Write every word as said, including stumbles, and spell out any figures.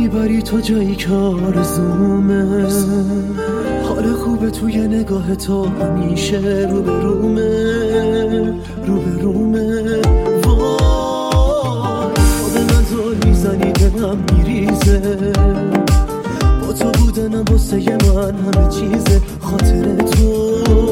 میبری تو جایی که آرزومه، حال خوبه توی نگاه تو همیشه رو به رومه، رو به رومه. وای به من زل میزنی دلم میریزه، با تو بودنم واسه من همه چیزه، خاطر تو